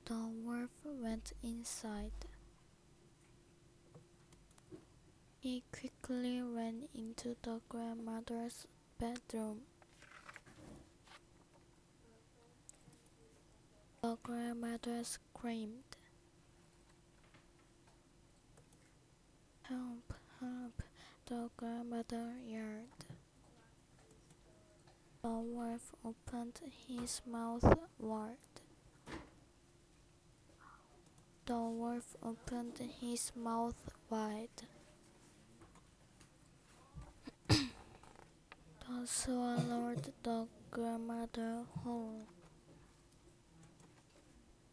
The wolf went inside. He quickly ran into the grandmother's bedroom. The grandmother screamed, "Help! Help!" the grandmother yelled. The wolf opened his mouth wide. The wolf opened his mouth wide. The swallowed the grandmother whole.